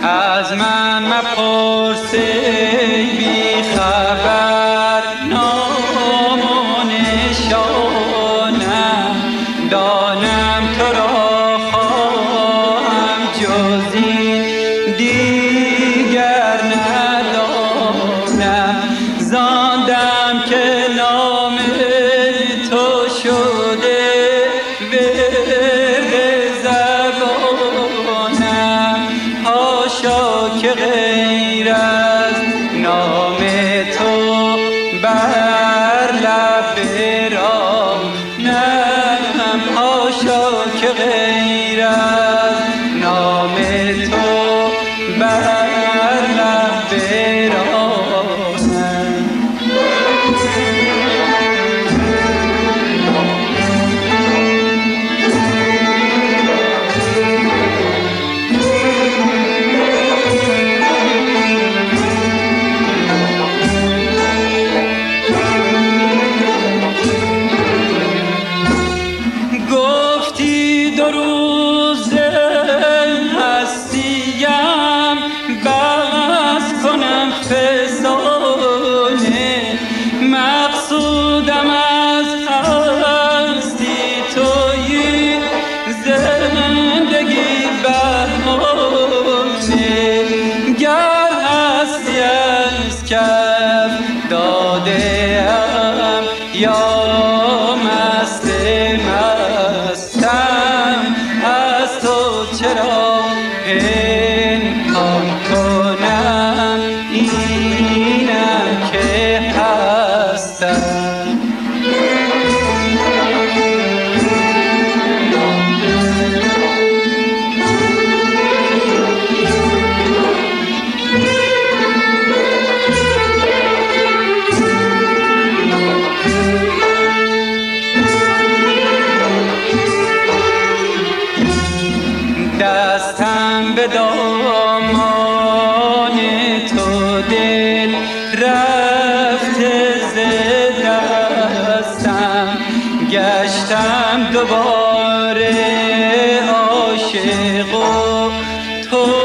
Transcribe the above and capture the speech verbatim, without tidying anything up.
از من مپرس ای بی خبر، نام و نشانم دانم تو را خواهم جز این دیگر ندانم. زاندم که نام تو شده ورد زبانم، حاشا که غیر از نام تو بر لب برانم، حاشا که غیر از نام تو بر لب برانم. گفتی دو روزه هستیم بس کنم فسانه، مقصودم از هستی تویی زندگی بهانه. گر هستی از کف داده ام یا مست مستم، از تو چرا پنهان کنم اینم که هستم. دستم به دامان تو دل رفته ز دستم، گشتم دوباره عاشق و تو